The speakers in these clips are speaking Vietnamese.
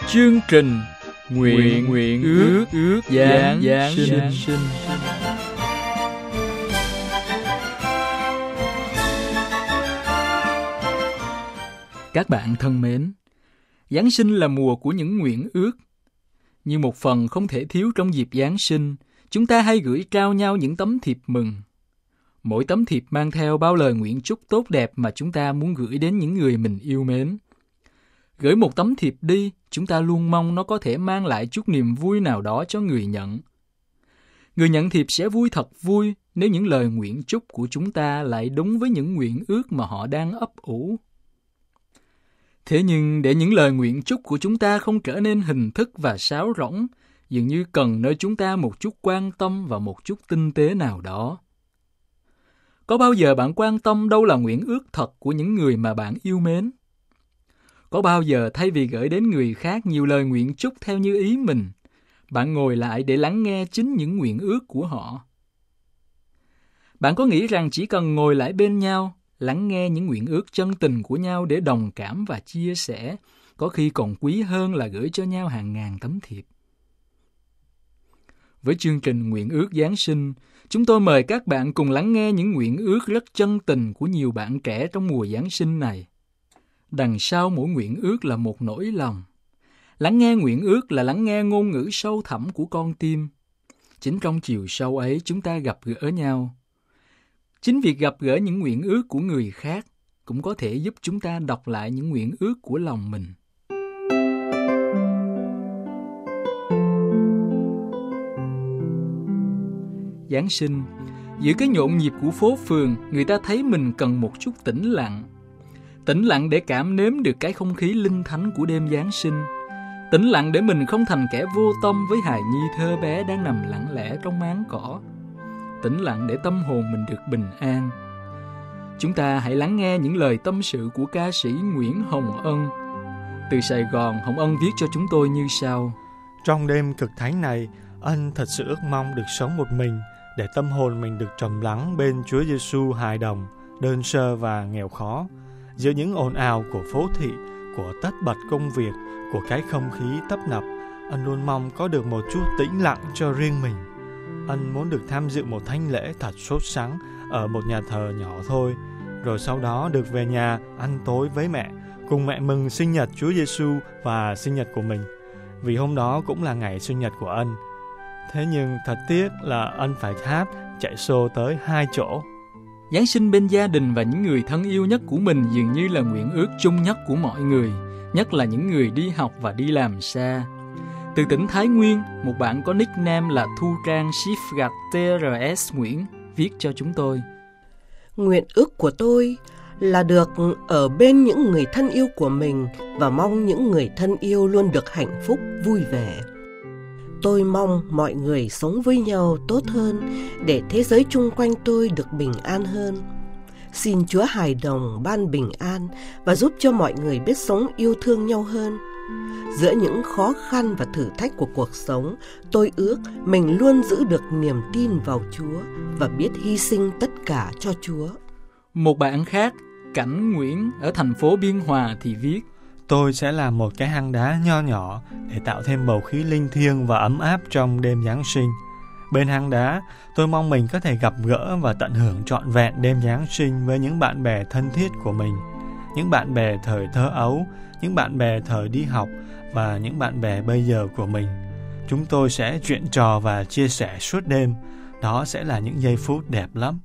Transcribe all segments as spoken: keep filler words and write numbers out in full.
Chương trình Nguyện Nguyện Ước Ước Giáng Giáng Sinh. sinh. Các bạn thân mến, Giáng sinh là mùa của những nguyện ước. Như một phần không thể thiếu trong dịp Giáng sinh, chúng ta hay gửi trao nhau những tấm thiệp mừng. Mỗi tấm thiệp mang theo bao lời nguyện chúc tốt đẹp mà chúng ta muốn gửi đến những người mình yêu mến. Gửi một tấm thiệp đi, chúng ta luôn mong nó có thể mang lại chút niềm vui nào đó cho người nhận. Người nhận thiệp sẽ vui thật vui nếu những lời nguyện chúc của chúng ta lại đúng với những nguyện ước mà họ đang ấp ủ. Thế nhưng để những lời nguyện chúc của chúng ta không trở nên hình thức và sáo rỗng, dường như cần nơi chúng ta một chút quan tâm và một chút tinh tế nào đó. Có bao giờ bạn quan tâm đâu là nguyện ước thật của những người mà bạn yêu mến? Có bao giờ thay vì gửi đến người khác nhiều lời nguyện chúc theo như ý mình, bạn ngồi lại để lắng nghe chính những nguyện ước của họ? Bạn có nghĩ rằng chỉ cần ngồi lại bên nhau, lắng nghe những nguyện ước chân tình của nhau để đồng cảm và chia sẻ, có khi còn quý hơn là gửi cho nhau hàng ngàn tấm thiệp? Với chương trình Nguyện ước Giáng sinh, chúng tôi mời các bạn cùng lắng nghe những nguyện ước rất chân tình của nhiều bạn trẻ trong mùa Giáng sinh này. Đằng sau mỗi nguyện ước là một nỗi lòng. Lắng nghe nguyện ước là lắng nghe ngôn ngữ sâu thẳm của con tim. Chính trong chiều sâu ấy chúng ta gặp gỡ nhau. Chính việc gặp gỡ những nguyện ước của người khác cũng có thể giúp chúng ta đọc lại những nguyện ước của lòng mình. Giáng sinh, giữa cái nhộn nhịp của phố phường, người ta thấy mình cần một chút tĩnh lặng. Tĩnh lặng để cảm nếm được cái không khí linh thánh của đêm Giáng sinh. Tĩnh lặng để mình không thành kẻ vô tâm với hài nhi thơ bé đang nằm lặng lẽ trong máng cỏ. Tĩnh lặng để tâm hồn mình được bình an. Chúng ta hãy lắng nghe những lời tâm sự của ca sĩ Nguyễn Hồng Ân. Từ Sài Gòn, Hồng Ân viết cho chúng tôi như sau. Trong đêm cực thánh này, Ân thật sự ước mong được sống một mình, để tâm hồn mình được trầm lắng bên Chúa Giêsu hài đồng, đơn sơ và nghèo khó. Giữa những ồn ào của phố thị, của tất bật công việc, của cái không khí tấp nập, Ân luôn mong có được một chút tĩnh lặng cho riêng mình. Ân muốn được tham dự một thánh lễ thật sốt sắng ở một nhà thờ nhỏ thôi, rồi sau đó được về nhà ăn tối với mẹ, cùng mẹ mừng sinh nhật Chúa Giêsu và sinh nhật của mình, vì hôm đó cũng là ngày sinh nhật của Ân. Thế nhưng thật tiếc là Ân phải hát chạy xô tới hai chỗ. Giáng sinh bên gia đình và những người thân yêu nhất của mình dường như là nguyện ước chung nhất của mọi người, nhất là những người đi học và đi làm xa. Từ tỉnh Thái Nguyên, một bạn có nickname là Thu Trang Shift gạch tê rờ ét Nguyễn viết cho chúng tôi. Nguyện ước của tôi là được ở bên những người thân yêu của mình và mong những người thân yêu luôn được hạnh phúc, vui vẻ. Tôi mong mọi người sống với nhau tốt hơn để thế giới chung quanh tôi được bình an hơn. Xin Chúa hài đồng ban bình an và giúp cho mọi người biết sống yêu thương nhau hơn. Giữa những khó khăn và thử thách của cuộc sống, tôi ước mình luôn giữ được niềm tin vào Chúa và biết hy sinh tất cả cho Chúa. Một bạn khác, Cảnh Nguyễn ở thành phố Biên Hòa thì viết. Tôi sẽ làm một cái hang đá nho nhỏ để tạo thêm bầu khí linh thiêng và ấm áp trong đêm Giáng sinh. Bên hang đá, tôi mong mình có thể gặp gỡ và tận hưởng trọn vẹn đêm Giáng sinh với những bạn bè thân thiết của mình, những bạn bè thời thơ ấu, những bạn bè thời đi học và những bạn bè bây giờ của mình. Chúng tôi sẽ chuyện trò và chia sẻ suốt đêm. Đó sẽ là những giây phút đẹp lắm.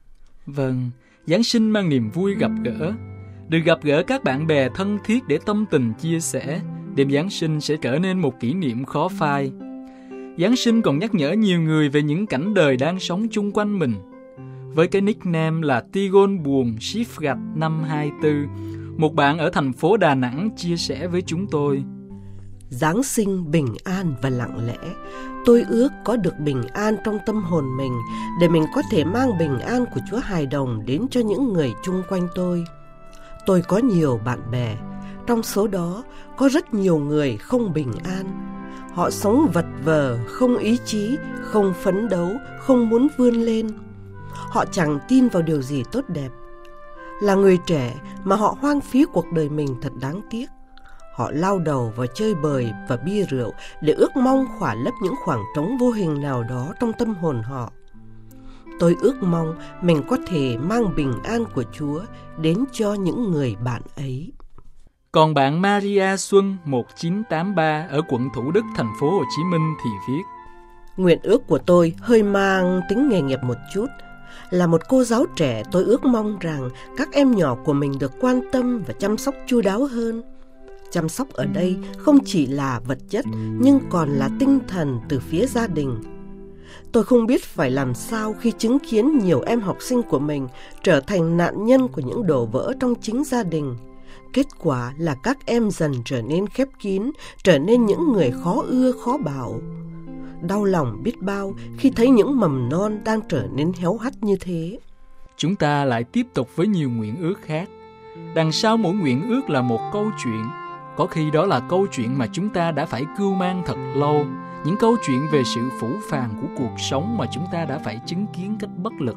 Vâng, Giáng sinh mang niềm vui gặp gỡ. Được gặp gỡ các bạn bè thân thiết để tâm tình chia sẻ, đêm Giáng sinh sẽ trở nên một kỷ niệm khó phai. Giáng sinh còn nhắc nhở nhiều người về những cảnh đời đang sống chung quanh mình. Với cái nickname là Tigon Buồn Shift gạch năm hai tư, một bạn ở thành phố Đà Nẵng chia sẻ với chúng tôi. Giáng sinh bình an và lặng lẽ. Tôi ước có được bình an trong tâm hồn mình để mình có thể mang bình an của Chúa hài đồng đến cho những người chung quanh tôi. Tôi có nhiều bạn bè, trong số đó có rất nhiều người không bình an. Họ sống vật vờ, không ý chí, không phấn đấu, không muốn vươn lên. Họ chẳng tin vào điều gì tốt đẹp. Là người trẻ mà họ hoang phí cuộc đời mình thật đáng tiếc. họ lao đầu vào chơi bời và bia rượu để ước mong khỏa lấp những khoảng trống vô hình nào đó trong tâm hồn họ. Tôi ước mong mình có thể mang bình an của Chúa đến cho những người bạn ấy. Còn bạn Maria Xuân một chín tám ba ở quận Thủ Đức, thành phố Hồ Chí Minh thì viết: Nguyện ước của tôi hơi mang tính nghề nghiệp một chút. Là một cô giáo trẻ, tôi ước mong rằng các em nhỏ của mình được quan tâm và chăm sóc chu đáo hơn. Chăm sóc ở đây không chỉ là vật chất, nhưng còn là tinh thần từ phía gia đình. Tôi không biết phải làm sao khi chứng kiến nhiều em học sinh của mình trở thành nạn nhân của những đổ vỡ trong chính gia đình. Kết quả là các em dần trở nên khép kín, trở nên những người khó ưa khó bảo. Đau lòng biết bao khi thấy những mầm non đang trở nên héo hắt như thế. Chúng ta lại tiếp tục với nhiều nguyện ước khác. Đằng sau mỗi nguyện ước là một câu chuyện. Có khi đó là câu chuyện mà chúng ta đã phải cưu mang thật lâu, những câu chuyện về sự phũ phàng của cuộc sống mà chúng ta đã phải chứng kiến cách bất lực.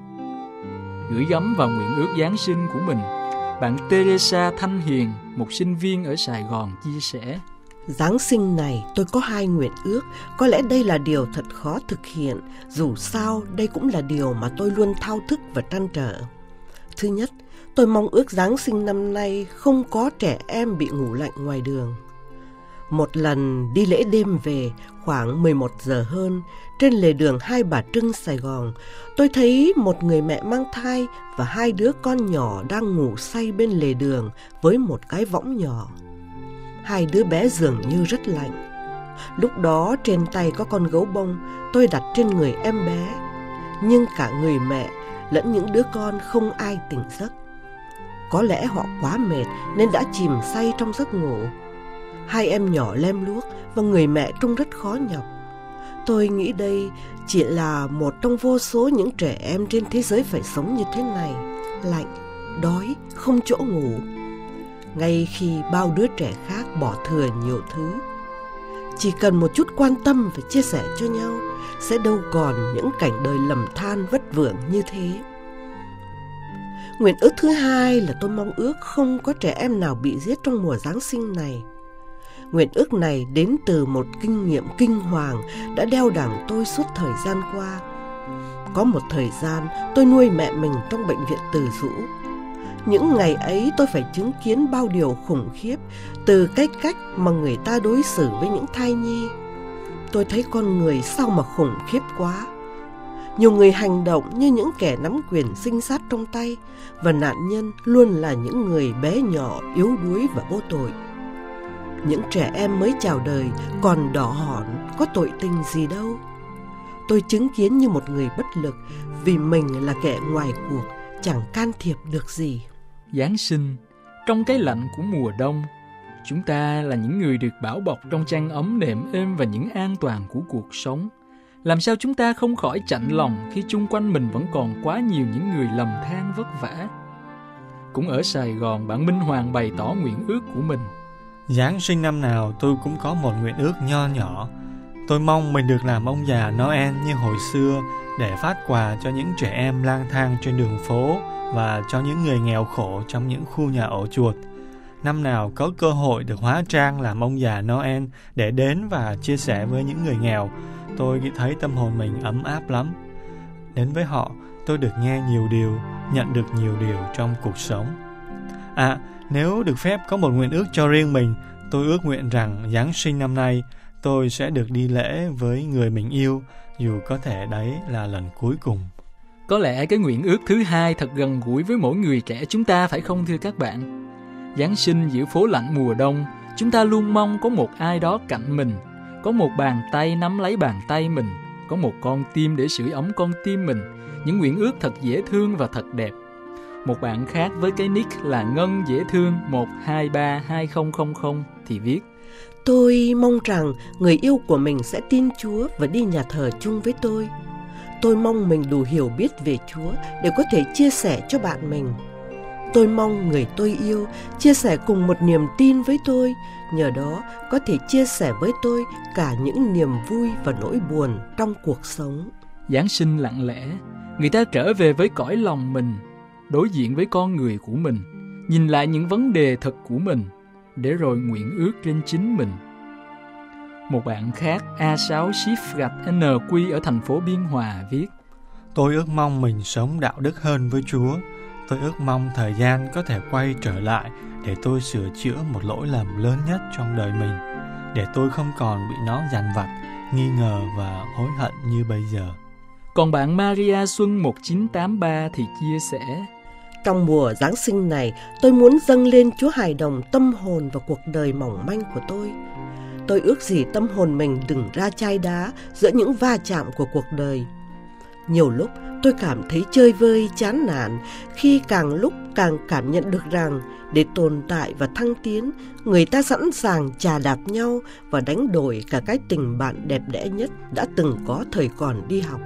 Gửi gắm vào nguyện ước Giáng sinh của mình, bạn Teresa Thanh Hiền, một sinh viên ở Sài Gòn chia sẻ: Giáng sinh này tôi có hai nguyện ước. Có lẽ đây là điều thật khó thực hiện, dù sao đây cũng là điều mà tôi luôn thao thức và trăn trở. Thứ nhất, tôi mong ước Giáng sinh năm nay không có trẻ em bị ngủ lạnh ngoài đường. Một lần đi lễ đêm về, khoảng mười một giờ hơn, trên lề đường Hai Bà Trưng, Sài Gòn, tôi thấy một người mẹ mang thai và hai đứa con nhỏ đang ngủ say bên lề đường với một cái võng nhỏ. Hai đứa bé dường như rất lạnh. Lúc đó trên tay có con gấu bông, tôi đặt trên người em bé, nhưng cả người mẹ lẫn những đứa con không ai tỉnh giấc. Có lẽ họ quá mệt nên đã chìm say trong giấc ngủ. Hai em nhỏ lem luốc và người mẹ trông rất khó nhọc. Tôi nghĩ đây chỉ là một trong vô số những trẻ em trên thế giới phải sống như thế này, lạnh, đói, không chỗ ngủ, ngay khi bao đứa trẻ khác bỏ thừa nhiều thứ. Chỉ cần một chút quan tâm và chia sẻ cho nhau, sẽ đâu còn những cảnh đời lầm than vất vưởng như thế. Nguyện ước thứ hai là tôi mong ước không có trẻ em nào bị giết trong mùa Giáng sinh này. Nguyện ước này đến từ một kinh nghiệm kinh hoàng đã đeo đẳng tôi suốt thời gian qua. Có một thời gian tôi nuôi mẹ mình trong bệnh viện Từ Dũ. Những ngày ấy tôi phải chứng kiến bao điều khủng khiếp, từ cái cách mà người ta đối xử với những thai nhi. Tôi thấy con người sao mà khủng khiếp quá. Nhiều người hành động như những kẻ nắm quyền sinh sát trong tay, và nạn nhân luôn là những người bé nhỏ, yếu đuối và vô tội. Những trẻ em mới chào đời còn đỏ hỏn, có tội tình gì đâu. Tôi chứng kiến như một người bất lực, vì mình là kẻ ngoài cuộc, chẳng can thiệp được gì. Giáng sinh, trong cái lạnh của mùa đông, chúng ta là những người được bảo bọc trong chăn ấm nệm êm và những an toàn của cuộc sống. Làm sao chúng ta không khỏi chạnh lòng khi chung quanh mình vẫn còn quá nhiều những người lầm than vất vả. Cũng ở Sài Gòn, bạn Minh Hoàng bày tỏ nguyện ước của mình: Giáng sinh năm nào tôi cũng có một nguyện ước nho nhỏ. Tôi mong mình được làm ông già Noel như hồi xưa, để phát quà cho những trẻ em lang thang trên đường phố và cho những người nghèo khổ trong những khu nhà ổ chuột. Năm nào có cơ hội được hóa trang làm ông già Noel để đến và chia sẻ với những người nghèo, tôi thấy tâm hồn mình ấm áp lắm. Đến với họ, tôi được nghe nhiều điều, nhận được nhiều điều trong cuộc sống. À, nếu được phép có một nguyện ước cho riêng mình, tôi ước nguyện rằng Giáng sinh năm nay tôi sẽ được đi lễ với người mình yêu, dù có thể đấy là lần cuối cùng. Có lẽ cái nguyện ước thứ hai thật gần gũi với mỗi người trẻ chúng ta, phải không thưa các bạn? Giáng sinh giữa phố lạnh mùa đông, chúng ta luôn mong có một ai đó cạnh mình, có một bàn tay nắm lấy bàn tay mình, có một con tim để sưởi ấm con tim mình. Những nguyện ước thật dễ thương và thật đẹp. Một bạn khác với cái nick là Ngân Dễ Thương một hai ba hai không không không thì viết: Tôi mong rằng người yêu của mình sẽ tin Chúa và đi nhà thờ chung với tôi. Tôi mong mình đủ hiểu biết về Chúa để có thể chia sẻ cho bạn mình. Tôi mong người tôi yêu chia sẻ cùng một niềm tin với tôi, nhờ đó có thể chia sẻ với tôi cả những niềm vui và nỗi buồn trong cuộc sống. Giáng sinh lặng lẽ, người ta trở về với cõi lòng mình, đối diện với con người của mình, nhìn lại những vấn đề thật của mình. để rồi nguyện ước trên chính mình. Một bạn khác, A sáu Shift gạch en quy ở thành phố Biên Hòa viết: Tôi ước mong mình sống đạo đức hơn với Chúa. Tôi ước mong thời gian có thể quay trở lại để tôi sửa chữa một lỗi lầm lớn nhất trong đời mình, để tôi không còn bị nó dằn vặt, nghi ngờ và hối hận như bây giờ. Còn bạn Maria Xuân một chín tám ba thì chia sẻ: Trong mùa Giáng sinh này, tôi muốn dâng lên Chúa hài đồng tâm hồn và cuộc đời mỏng manh của tôi. Tôi ước gì tâm hồn mình đừng ra chai đá giữa những va chạm của cuộc đời. Nhiều lúc tôi cảm thấy chơi vơi, chán nản khi càng lúc càng cảm nhận được rằng để tồn tại và thăng tiến, người ta sẵn sàng chà đạp nhau và đánh đổi cả cái tình bạn đẹp đẽ nhất đã từng có thời còn đi học.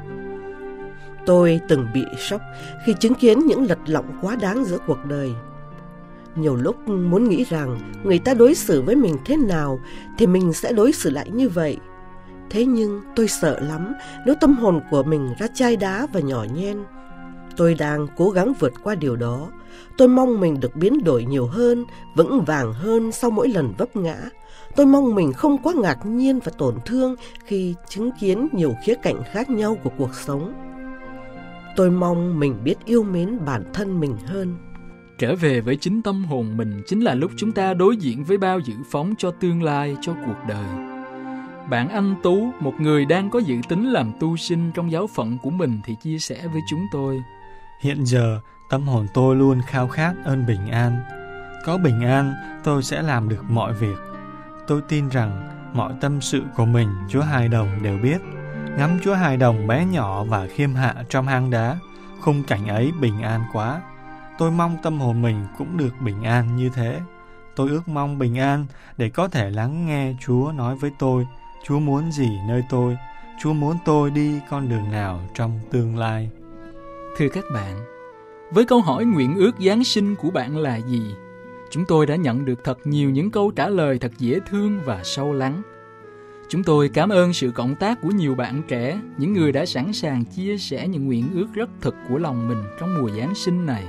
Tôi từng bị sốc khi chứng kiến những lật lọng quá đáng giữa cuộc đời. Nhiều lúc muốn nghĩ rằng người ta đối xử với mình thế nào thì mình sẽ đối xử lại như vậy. Thế nhưng tôi sợ lắm nếu tâm hồn của mình ra chai đá và nhỏ nhen. Tôi đang cố gắng vượt qua điều đó. Tôi mong mình được biến đổi nhiều hơn, vững vàng hơn sau mỗi lần vấp ngã. Tôi mong mình không quá ngạc nhiên và tổn thương khi chứng kiến nhiều khía cạnh khác nhau của cuộc sống. Tôi mong mình biết yêu mến bản thân mình hơn. Trở về với chính tâm hồn mình chính là lúc chúng ta đối diện với bao dự phóng cho tương lai, cho cuộc đời. Bạn Anh Tú, một người đang có dự tính làm tu sinh trong giáo phận của mình thì chia sẻ với chúng tôi: Hiện giờ, tâm hồn tôi luôn khao khát ơn bình an. Có bình an, tôi sẽ làm được mọi việc. Tôi tin rằng mọi tâm sự của mình Chúa hài đồng đều biết. Ngắm Chúa hài đồng bé nhỏ và khiêm hạ trong hang đá, khung cảnh ấy bình an quá. Tôi mong tâm hồn mình cũng được bình an như thế. Tôi ước mong bình an để có thể lắng nghe Chúa nói với tôi Chúa muốn gì nơi tôi, Chúa muốn tôi đi con đường nào trong tương lai. Thưa các bạn, với câu hỏi nguyện ước Giáng sinh của bạn là gì, chúng tôi đã nhận được thật nhiều những câu trả lời thật dễ thương và sâu lắng. Chúng tôi cảm ơn sự cộng tác của nhiều bạn trẻ, những người đã sẵn sàng chia sẻ những nguyện ước rất thực của lòng mình trong mùa Giáng sinh này.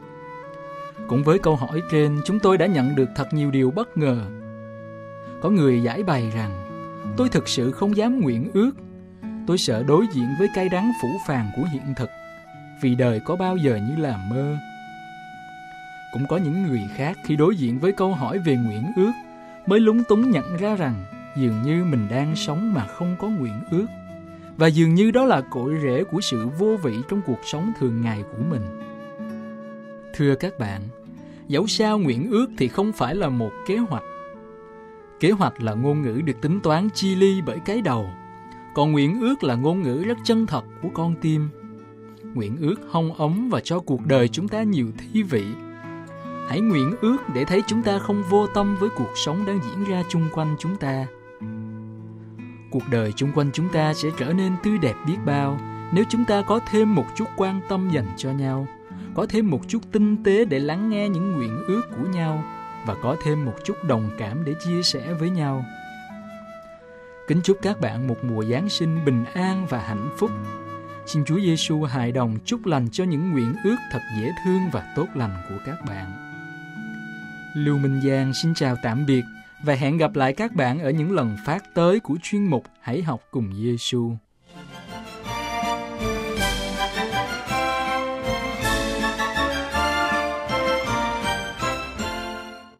Cũng với câu hỏi trên, chúng tôi đã nhận được thật nhiều điều bất ngờ. Có người giải bày rằng, tôi thực sự không dám nguyện ước. Tôi sợ đối diện với cay đắng phũ phàng của hiện thực, vì đời có bao giờ như là mơ. Cũng có những người khác khi đối diện với câu hỏi về nguyện ước, mới lúng túng nhận ra rằng dường như mình đang sống mà không có nguyện ước, và dường như đó là cội rễ của sự vô vị trong cuộc sống thường ngày của mình. Thưa các bạn, dẫu sao nguyện ước thì không phải là một kế hoạch. Kế hoạch là ngôn ngữ được tính toán chi li bởi cái đầu, còn nguyện ước là ngôn ngữ rất chân thật của con tim. Nguyện ước hong ấm và cho cuộc đời chúng ta nhiều thi vị. Hãy nguyện ước để thấy chúng ta không vô tâm với cuộc sống đang diễn ra chung quanh chúng ta. Cuộc đời chung quanh chúng ta sẽ trở nên tươi đẹp biết bao nếu chúng ta có thêm một chút quan tâm dành cho nhau, có thêm một chút tinh tế để lắng nghe những nguyện ước của nhau, và có thêm một chút đồng cảm để chia sẻ với nhau. Kính chúc các bạn một mùa Giáng sinh bình an và hạnh phúc. Xin Chúa Giêsu hài đồng chúc lành cho những nguyện ước thật dễ thương và tốt lành của các bạn. Lưu Minh Giang xin chào tạm biệt và hẹn gặp lại các bạn ở những lần phát tới của chuyên mục Hãy học cùng Giêsu.